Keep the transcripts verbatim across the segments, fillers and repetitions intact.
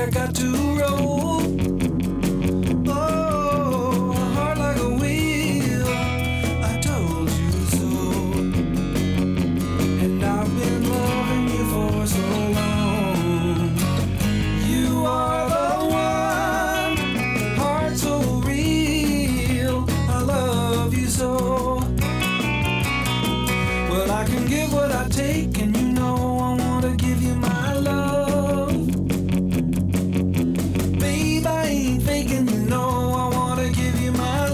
I got to roll. Oh, a heart like a wheel. I told you so. And I've been loving you for so long. You are the one, heart so real. I love you so. Well, I can give what I take, and you know I wanna give you my love. Babe, I ain't faking, you know I wanna give you my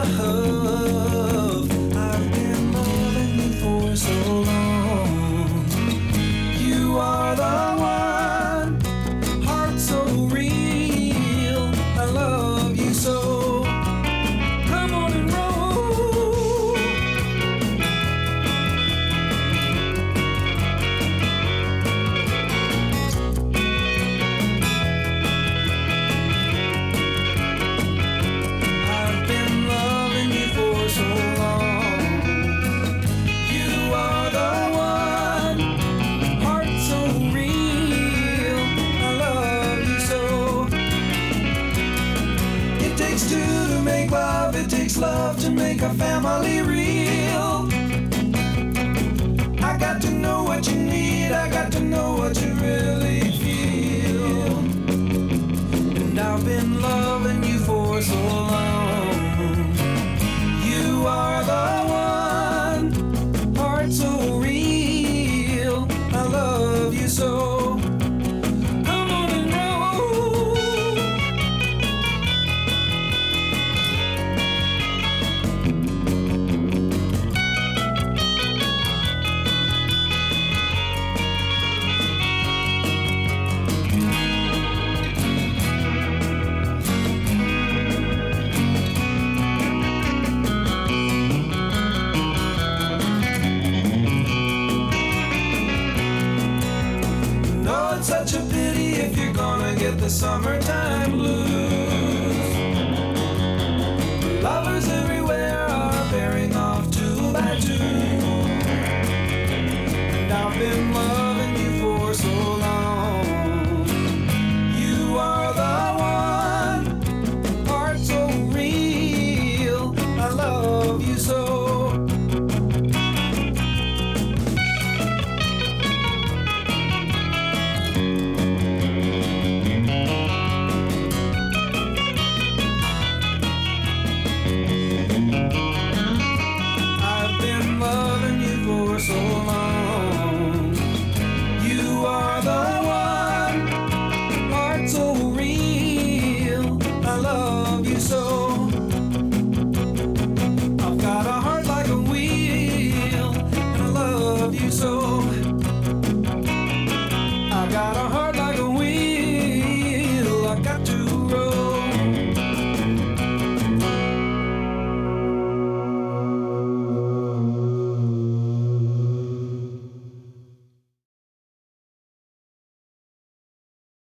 love. I've been loving you for so long. You are the one, heart so real. I love you so. Come on and roll. I've been loving you for so long. You are the one, heart so real. I love you so. It takes two to make love, it takes love to make a family real. I got to know what you need, I got to know what you really feel. And I've been loving you for so long. You are the one, heart so real. I love you so. Come on and roll. No, it's such a pity if you're gonna get the summertime blues.